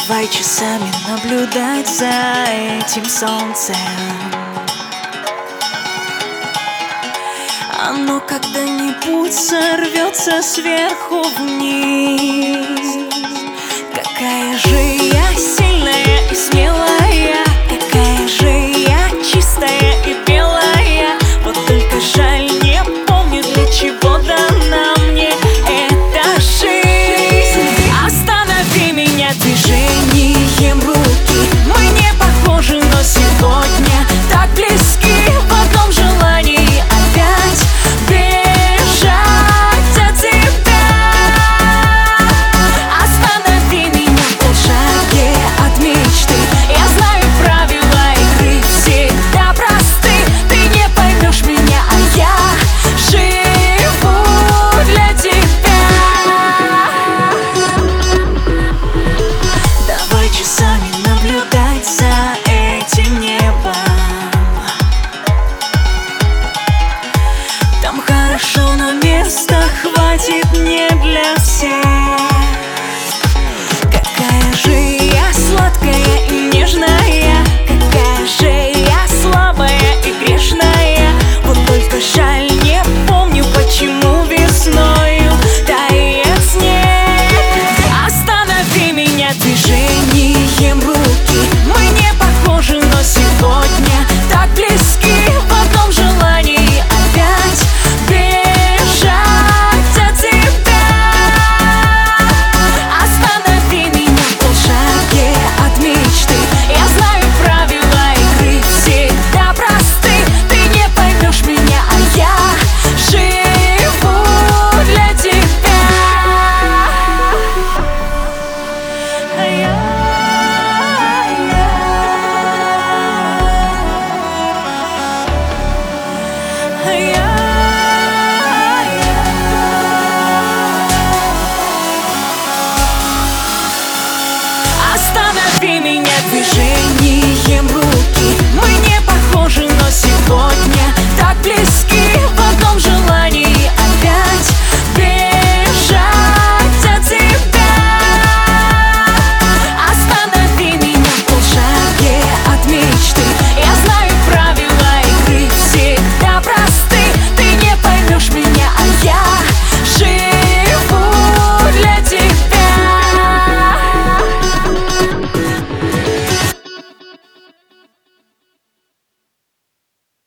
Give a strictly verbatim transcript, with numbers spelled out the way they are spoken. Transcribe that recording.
Давай часами наблюдать за этим солнцем. Оно когда-нибудь сорвется сверху вниз. Какая же я сильная и смелая, какая же я чистая и белая. Вот только жаль, не помню, для чего дана мне эта жизнь. Останови меня движением руки. Мы не похожи, но сегодня так близки. В одном желании опять бежать от тебя. Останови меня в полшаге от мечты. Я знаю правила игры, всегда просты. Ты не поймешь меня, а я живу для тебя. Давай часами наблюдать за этим небом. Там хорошо, но места хватит не для всех. Какая же я сладкая и нежная, какая же я слабая и грешная. Вот только жаль, не помню, почему весною тает снег. Останови меня движением руки. Мы не похожи, но сегодня так близки. В одном желании опять бежать от тебя. Останови меня в полшаге от мечты. Я знаю правила игры, всегда просты. Ты не поймешь меня, а я живу для тебя. А я, а я